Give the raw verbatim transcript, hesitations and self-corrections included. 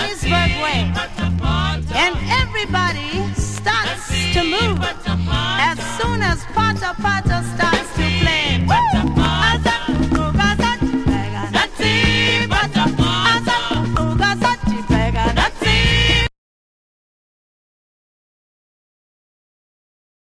Johannesburg way. And everybody starts to move as soon as Pata Pata starts